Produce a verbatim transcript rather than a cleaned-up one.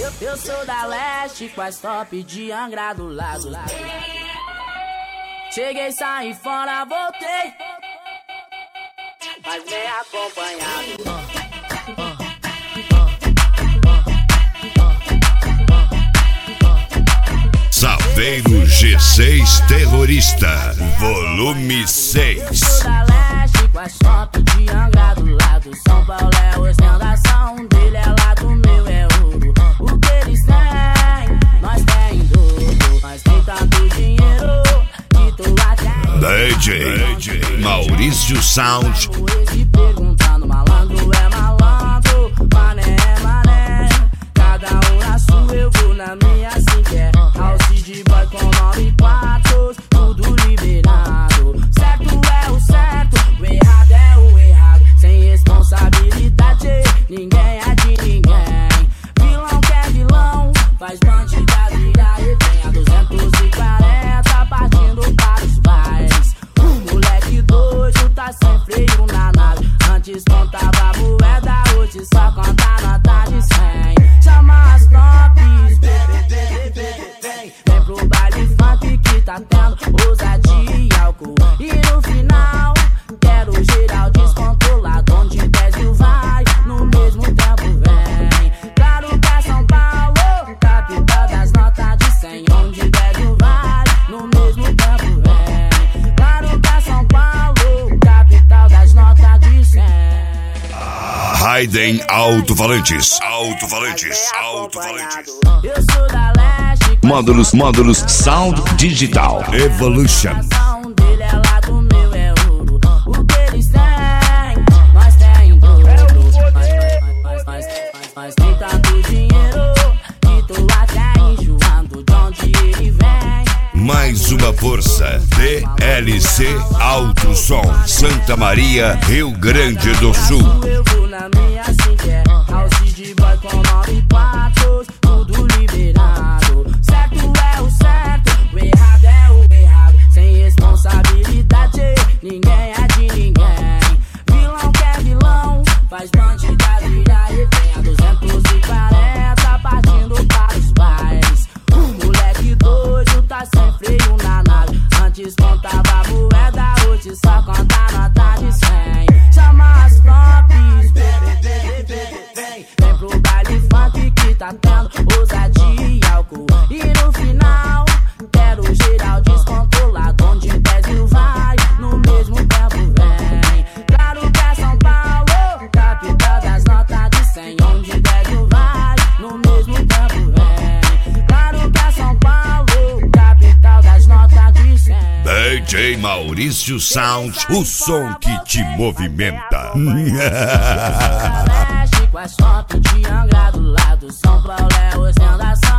Eu, eu sou da leste, com as top de Angra do lado. Cheguei, saí fora, voltei, mas bem acompanhado. Saveiro G seis Terrorista, volume seis. Eu sou da leste, com as top de Angra do lado. São Paulo é ostentação, um dele é lado, o meu é ouro. O que eles têm, nós tem em dobro. Nós tem tanto dinheiro que tu até D J, D J Maurício Sound. Esse perguntando, malandro é malandro, mané é mané. Cada um na sua, eu vou na minha, assim que é. House de boy com nove quatro, tudo liberado. Certo é o certo, o errado é o errado. Sem responsabilidade, ninguém é de ninguém. Vilão que é vilão, faz bandida virar refém. A duzentos e quarenta partindo para os bailes. O moleque doido tá sem freio na nave. Antes contava moeda, hoje só conta nota de cem. Chama as tops, vem pro baile funk que tá tendo ousadia e álcool. E no final, quero geral descontrolado. Onde dez mil vai, no mesmo tempo vem. Claro que é São Paulo, capital das notas de cem. Onde dez mil vai, no mesmo tempo vem. Claro que é São Paulo, capital das notas de cem. Raiden Alto-Falantes, Alto-Falantes, Alto-Falantes. Eu sou da leste, Módulos, módulos Sound Digital Evolution. um dele é lado, o meu é ouro. O que eles têm, nós tem em dobro. Nós, nós, nós, nós, nós tem tanto dinheiro que tô até enjoando de onde ele vem. Mais uma força, D L C Alto Som, Santa Maria, Rio Grande do Sul. Eu vou na minha, assim que é. House de boy com nove quatro, tudo liberado. Certo é o certo, o errado é o errado. Sem responsabilidade, ninguém é de ninguém. Vilão que é vilão, faz bandida virar refém. A duzentos e quarenta partindo para os bailes. O moleque doido tá sem freio na nave. Antes contava moeda, hoje só conta nota de cem. Chama as tops, vem pro baile funk que tá tendo ousadia e álcool. E no final, quero geral descontrolado. Onde dez mil vai, no mesmo tempo vem. Claro que é São Paulo, capital das notas de cem. Onde dez mil vai, no mesmo tempo vem. Claro que é São Paulo, capital das notas de cem. D J Maurício Sound, o som que te movimenta. Com as fotos de Angra do lado. São Paulo é ostentação.